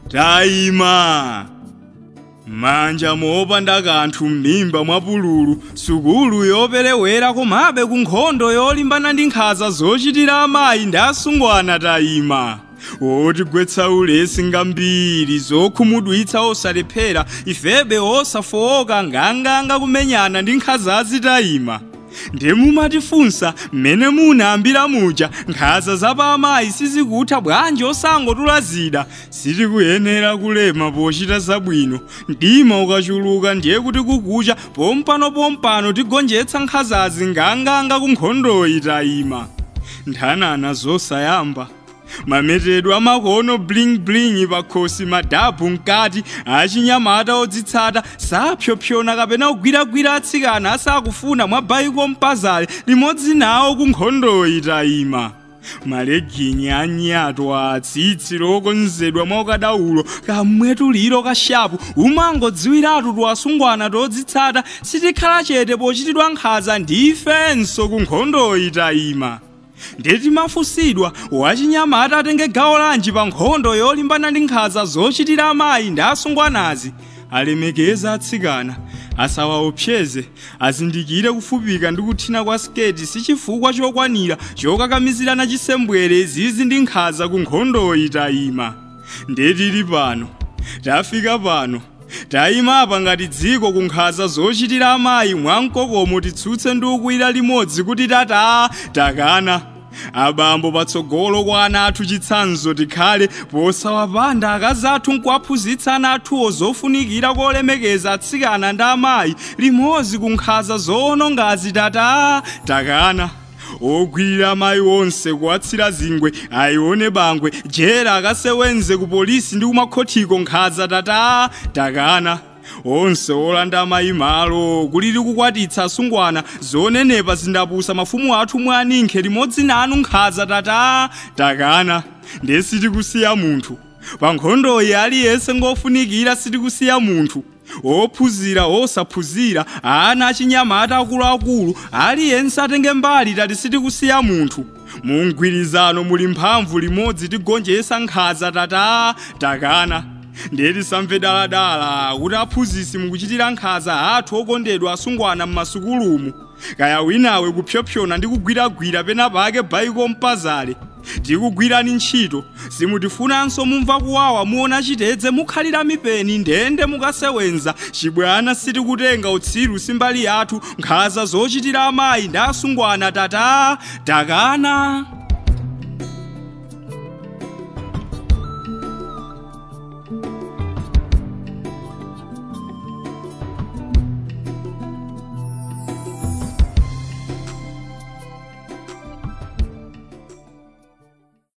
Tayima manja mopanda kanthu m'mimba mwa pululu sukulu yoperewera komabe ku nkhondo yolimbana ndi nkhanza zochitira amayi ndi asungwana tayima otigwetsa ulesi ngambiri zokhumudwitsa osalephera ifebe osafowoka nganganga kumenyana ndi nkhanzazi tayima ndemumatifunsa mmene munayambira muja nkhanza zapa amayi sizikutha bwanji osangotulazida sitikuyenera kulema pochita zabwino mdima ukachuluka ndiye kuti kukucha pompano tigonjetsa nkhanzazi nganganga ku nkhondoyi tayima nthanana zosayamba mametedwe amakono bling bling pakhosi madabu mkati achinyamata odzitsata sapyopyona kapena kugwiragwira atsikana asakufuna mwa bayiko mpazale limodzi nawo ku nkhondoyi tayima maleginyi anyato atsitsi lokonzedwa mwaukadaulo kamwetuliro kashapu umangodziwiratu twasungwana todzitsata sitikhala chete pochitidwa nkhanza ndifenso ku nkhondoyi tayima ndeti mafusidwa wachinyamata atenge gawo lanji pa nkhondo yolimbana ndi nkhanza zochitira amayi ndi asungwanazi alemekeza atsikana asawaopseze azindikire kufupika ndi kuthina kwa sketi sichifukwa chokwanira chokakamizirana chisembwere zizi ndi nkhanza ku nkhondoyi tayima ndetili pano tafika pano tayima apa ngati dziko ku nkhanza zochitira amayi mwamkokomo titsutse ndi ukuwira limodzi kuti takana abambo patsogolo kwa ana athu chitsanzo tikhale posawapanda akazi athu nkuwaphunzitsa ana athuwo zofunikira kolemekeza atsikana ndi amayi limodzi ku nkhanza zoonongazi takana ogwirira amayi onse kuwatsira zingwe ayione bangwe jera akasewenze ku polisi ndi kumakhotiko nkhanza takana onse olanda amayi malo kulili kukwatitsa asungwana zonenepa zindapusa mafumu athu mwaninkhe limodzi nanu nkhanza takana ndiye sitikusiya munthu pa nkhondoyi aliyense ngofunikira sitikusiya munthu ophunzira osaphunzira ana achinyamata akuluakulu aliyense atenge mbali tati sitikusiya munthu mu mgwirizano muli mphamvu limodzi tigonjetsa nkhanza takana ndeti samve daladala kuti aphunzitsi mukuchitira nkhanza athu okondedwa asungwana m'masukulumu kaya winawe kupyopyona ndi kugwiragwira pena pake bayiko mpazale tikugwirani ntchito simutifunanso mumva kuwawa muona chitedze mukhalira mipeni ndende mukasewenza chibwana sitikutenga utsiru simbali yathu nkhanza zochitira amayi ndi asungwana takana